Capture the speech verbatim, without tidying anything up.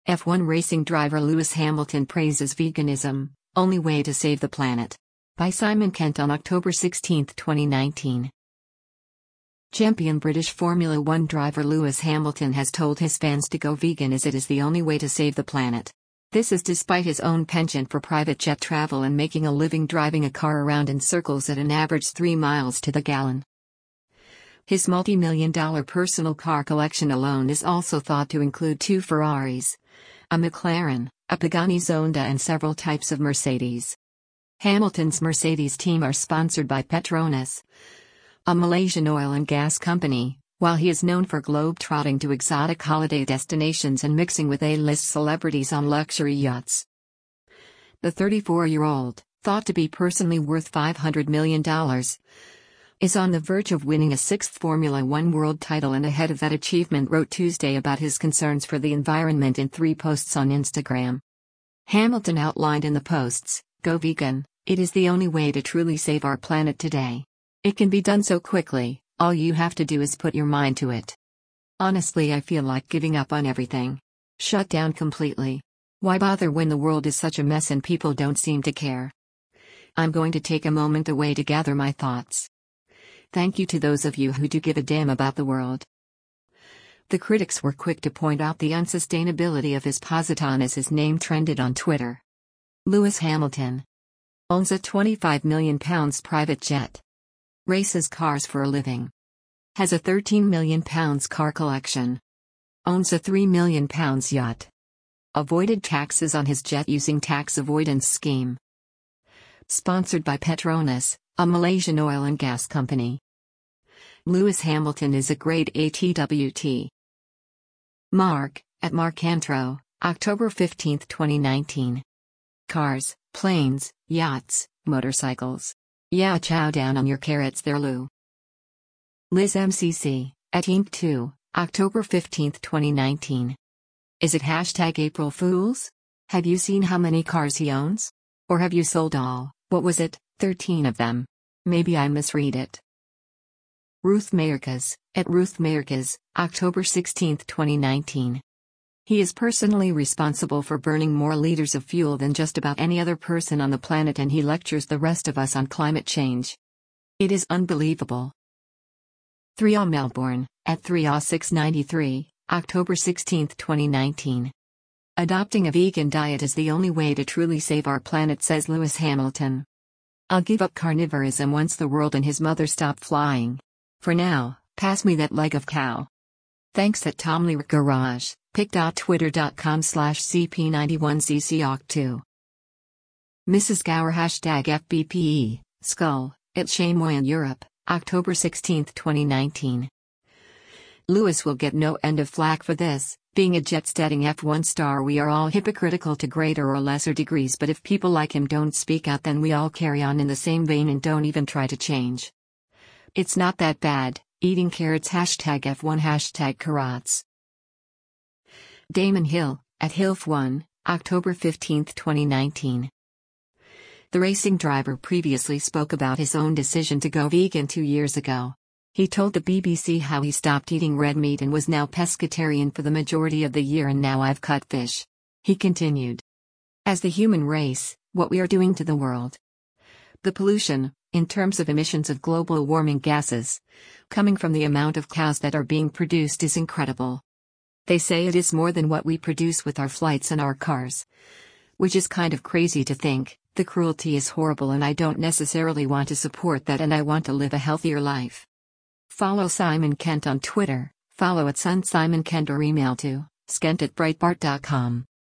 F one racing driver Lewis Hamilton praises veganism, only way to save the planet. By Simon Kent on October sixteenth, twenty nineteen. Champion British Formula One driver Lewis Hamilton has told his fans to go vegan as it is the only way to save the planet. This is despite his own penchant for private jet travel and making a living driving a car around in circles at an average three miles to the gallon. His multi-million dollar personal car collection alone is also thought to include two Ferraris, a McLaren, a Pagani Zonda and several types of Mercedes. Hamilton's Mercedes team are sponsored by Petronas, a Malaysian oil and gas company, while he is known for globe-trotting to exotic holiday destinations and mixing with A-list celebrities on luxury yachts. The thirty-four-year-old, thought to be personally worth five hundred million dollars, is on the verge of winning a sixth Formula One world title and ahead of that achievement wrote Tuesday about his concerns for the environment in three posts on Instagram. Hamilton outlined in the posts, "Go vegan, it is the only way to truly save our planet today. It can be done so quickly, all you have to do is put your mind to it. Honestly, I feel like giving up on everything. Shut down completely. Why bother when the world is such a mess and people don't seem to care? I'm going to take a moment away to gather my thoughts. Thank you to those of you who do give a damn about the world." The critics were quick to point out the unsustainability of his positon as his name trended on Twitter. Lewis Hamilton owns a twenty-five million pounds private jet. Races cars for a living. Has a thirteen million pounds car collection. Owns a three million pounds yacht. Avoided taxes on his jet using tax avoidance scheme. Sponsored by Petronas, a Malaysian oil and gas company. Lewis Hamilton is a grade A T W T. Mark, at Marcantro, October fifteenth, twenty nineteen. Cars, planes, yachts, motorcycles. Yeah, chow down on your carrots there, Lou. Liz M C C, at Inc two, October fifteenth, twenty nineteen. Is it hashtag April Fools? Have you seen how many cars he owns? Or have you sold all, what was it, thirteen of them? Maybe I misread it. Ruth Mayorkas, at Ruth Mayorkas, October sixteenth, twenty nineteen. He is personally responsible for burning more liters of fuel than just about any other person on the planet, and he lectures the rest of us on climate change. It is unbelievable. three A Melbourne, at three A six ninety-three, October sixteenth, twenty nineteen. Adopting a vegan diet is the only way to truly save our planet, says Lewis Hamilton. I'll give up carnivorism once the world and his mother stop flying. For now, pass me that leg of cow. Thanks at Tom Lee Garage, pic.twitter.com slash CP91CCOC2. Missus Gower hashtag F B P E, Skull, at Chamois Europe, October sixteenth, twenty nineteen. Lewis will get no end of flack for this. Being a jet-setting F one star, we are all hypocritical to greater or lesser degrees, but if people like him don't speak out, then we all carry on in the same vein and don't even try to change. It's not that bad. Eating carrots hashtag F one hashtag carrots. Damon Hill, at Hilf one, October fifteenth, twenty nineteen. The racing driver previously spoke about his own decision to go vegan two years ago. He told the B B C how he stopped eating red meat and was now pescatarian for the majority of the year, and now I've cut fish. He continued. As the human race, what we are doing to the world. The pollution, in terms of emissions of global warming gases, coming from the amount of cows that are being produced is incredible. They say it is more than what we produce with our flights and our cars. Which is kind of crazy to think. The cruelty is horrible, and I don't necessarily want to support that, and I want to live a healthier life. Follow Simon Kent on Twitter, follow at Sun Simon Kent, or email to skent at breitbart dot com.